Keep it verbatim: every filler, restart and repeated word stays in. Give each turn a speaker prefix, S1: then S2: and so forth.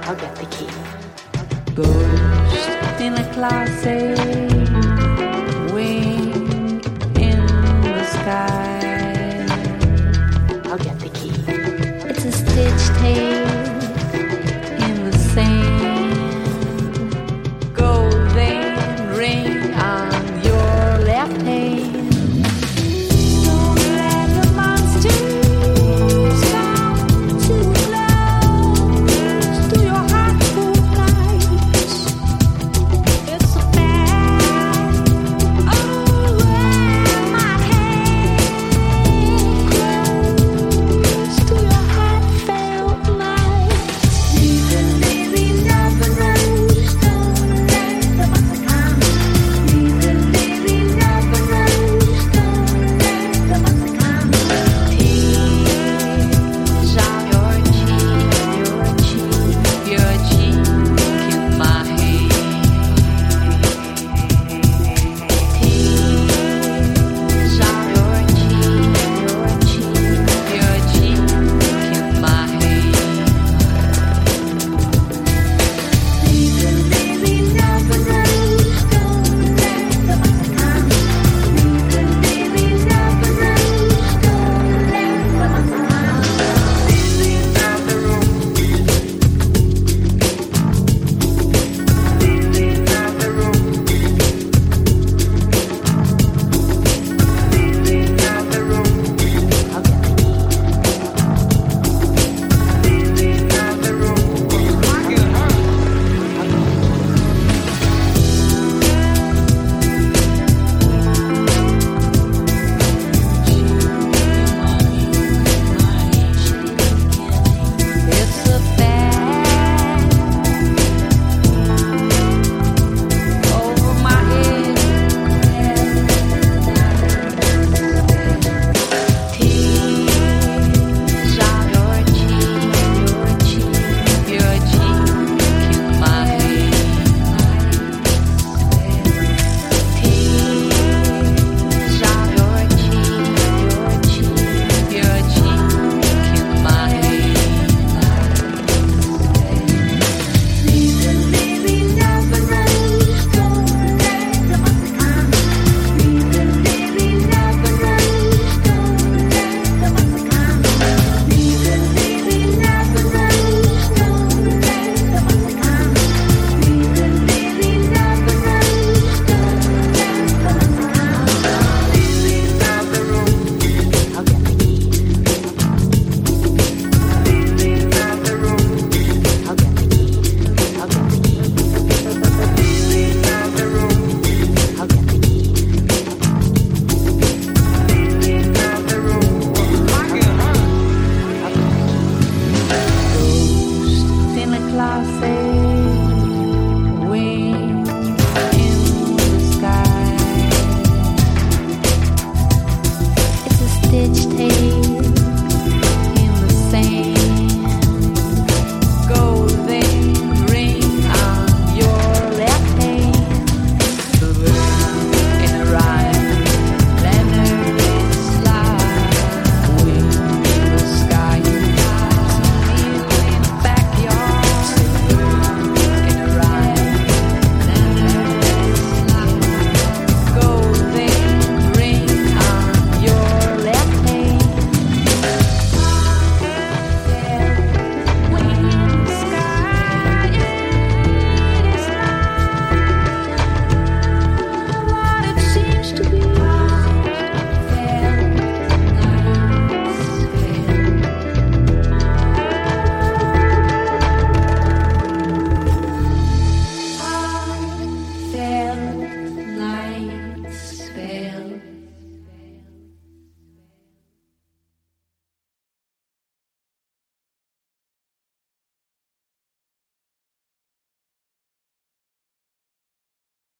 S1: I'll get the key.
S2: Ghost in a closet, wing in the sky.
S1: I'll get the key.
S2: It's a stitched tale in the sand. Golden ring on your left hand. Don't let the monsters come too close to your heart for nights. It's a fact. Oh, my hand close to your heartfelt nights. Little baby never knows. Don't let the monster come. Little baby never knows. Don't let the monster come. Tears on your cheek, your cheek, your cheek in my hand. Tears on your cheek, your cheek, your cheek in my hand. Little baby never knows. Don't let the monster come. Little baby never knows. Don't let the monster come. Baby never knows. Baby never knows. Baby never knows.
S1: I'll get the key.
S2: Baby never It's a fact over my head. Tears on your cheek, your cheek, your cheek in my hand. Tears on your cheek, your cheek, your cheek in my hand. Little baby never knows. Don't let the monster come. Little baby never knows. Don't let the monster come. Little baby never knows. Don't let the monster come. Little baby never knows. Don't let the monster come. Baby never knows.
S1: I'll get the key.
S2: Baby never knows.
S1: I'll get the key. I'll get the key.
S2: Baby never knows.
S1: I'll get the key.
S2: Baby never knows. Ghost in a closet.